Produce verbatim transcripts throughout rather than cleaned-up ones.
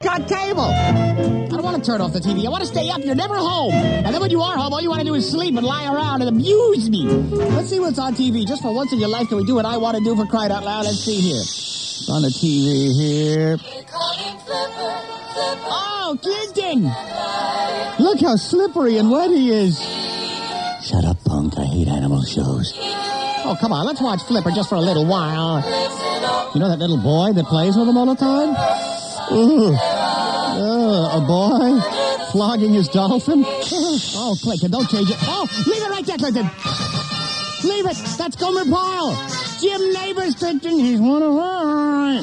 got cable. I don't want to turn off the T V. I want to stay up. You're never home. And then when you are home, all you want to do is sleep and lie around and amuse me. Let's see what's on T V. Just for once in your life, can we do what I want to do for crying out loud? Let's see here. It's on the T V here. Oh, Clinton! Look how slippery and wet he is. Shut up, punk. I hate animal shows. Oh, come on. Let's watch Flipper just for a little while. You know that little boy that plays with him all the time? Ooh. Uh, a boy flogging his dolphin? Oh, Clinton, don't change it. Oh, leave it right there, Clinton. Leave it. That's Gomer Pyle. Jim Neighbors, Clinton. He's one of ours.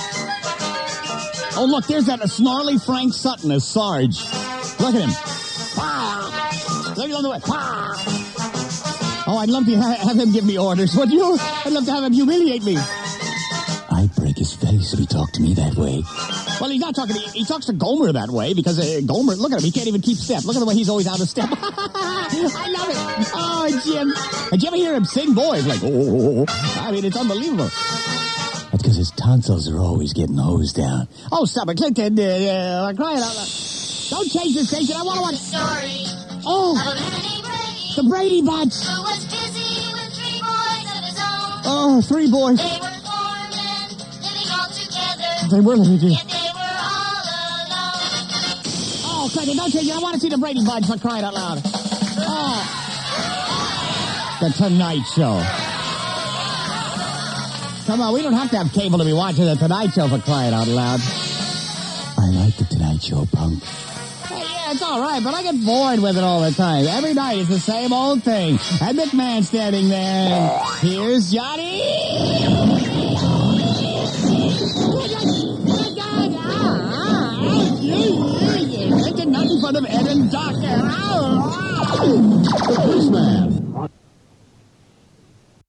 Oh, look, there's that snarly Frank Sutton as Sarge. Look at him. Look at him. Oh, I'd love to ha- have him give me orders, would you? I'd love to have him humiliate me. I'd break his face if he talked to me that way. Well, he's not talking to me. He talks to Gomer that way because uh, Gomer, look at him. He can't even keep step. Look at the way he's always out of step. I love it. Oh, Jim. Did you ever hear him sing, boys? Like, oh, I mean, it's unbelievable. That's because his tonsils are always getting hosed down. Oh, stop it, Clinton. Uh, uh, crying out loud. Don't change the station. I want to watch. Sorry. Oh, the Brady Bunch. Who was busy with three boys of his own. Oh, three boys. They were four men living all together. They were living together. Yet they were all alone. Oh, Clinton, don't change it. I want to see the Brady Bunch for crying out loud. Oh. The Tonight Show. Come on, we don't have to have cable to be watching the Tonight Show for crying out loud. I like the Tonight Show, punk. Hey, yeah, it's all right, but I get bored with it all the time. Every night it's the same old thing. And McMahon standing there, and here's Johnny. Making nothing fun of Ed and Doc.